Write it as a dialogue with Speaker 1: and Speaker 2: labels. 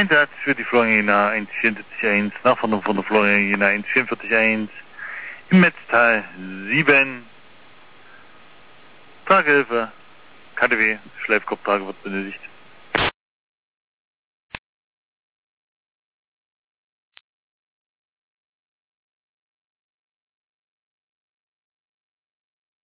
Speaker 1: Einsatz für die Florina 144.1, Nachfahndung von der Florina 144.1, im Netzteil 7, Tragehilfe, KTW, Schleifkopftrage wird benötigt.